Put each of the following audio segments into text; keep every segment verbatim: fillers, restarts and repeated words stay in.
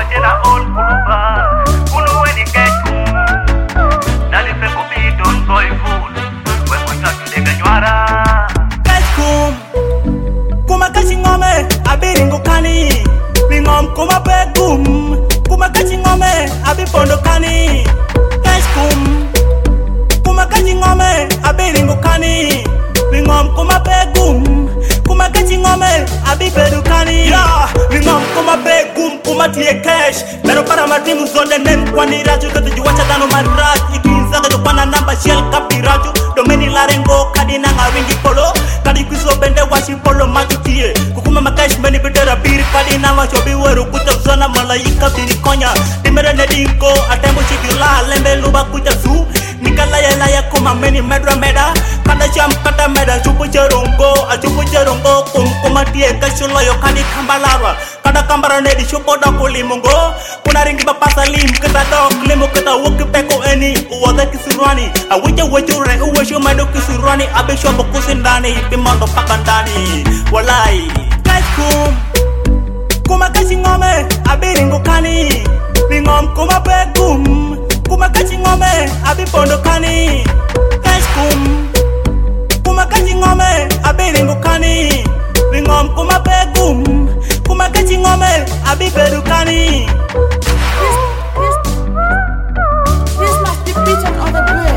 wajena all kuluba kunu weni ketu dali feko bidon boy fool we kuta tulega nywara Kachkum kuma kachi ngome abiringo kani bingom kuma begum kuma kachi ngome abipondo kani Kachkum kuma kachi ngome abiringo kani bingom kuma begum kuma kachi ngome abibedu kani yeah bingom kuma begum kuma tie cash pero para matimu zonde nen kwani raju kati juwacha dano maraj ikinza kato pana namba shell kapiraju domeni larengo kadi nanga wingi polo kadi kuso bende washi polo majutie kukuma makash meni bedera bir kadi nama chobi weru kuta zona malaika bini konya dimere nedinko atembo chigila lembe luba kuta su nikala ya la ya kuma meni medra meda kada cham kata meda chupu cherongo a chupu cherongo kum kuma tie kashulo yo kadi kambalarwa kada kambara nedi chupo da kulimungo kuna ringi bapasa lim kata dok limu kata wuki peko eni uwada kisurani awija wajure uwashu madu kisurani abisho bokusindani bimondo pakandani walai Kachkum kuma kachi ngome abiringo kani bingom kuma begum kuma kachi ngome abipondo kani Kachkum kuma kachi ngome abiringo kani bingom kuma begum kuma kachi ngome abibedu kani This, this, this must be beaten on the bread.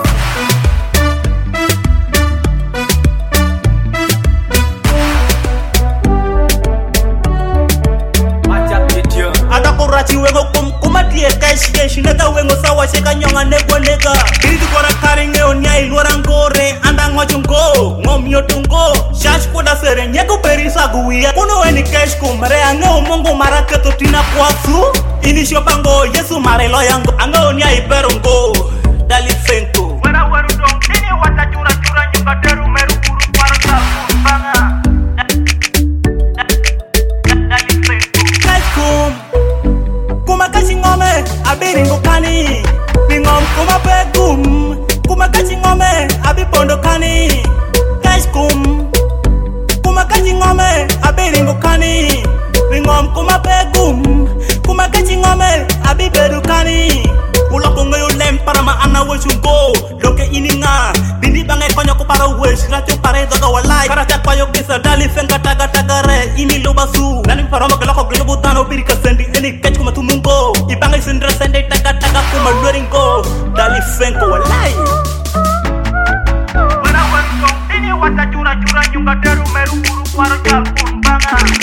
Adakurachi wengo kum kuma tie cash cash nega wengo sawa sheka nyonga nego nega Didi kora karinge onya ilwara ngore anda ngochungo ngom yotungo shash koda sere nyeko perisa guia Kuno weni cash kumare ange omongo maraketo tina kwasu Ini shopango yesu mare loyango ange onya iperongo Dali fenko wera weru dong ini wata jura jura nyuka deru meru kuru para kapun banga dali feko Kachkum kuma kachi ngome abiringo kani bingom kuma begum kuma kachi ngome abipondo kani Kachkum kuma kachi ngome abiringo kani bingom kuma begum kuma kachi ngome abibedu kani uloko ngayo lem para ma ana weshungo loke ininga bindi bangai konyo ko para wesh racho pare doga walai karata payo kisa dali fenga taga tagare ini lobasu nani para ma keloko gelo butano birika sendi eni kach kuma tumungo ibangai sendra sende taga taga kuma luringo dali fengo walai wera weru dong ini wata jura jura nyuka deru meru kuru para kapun banga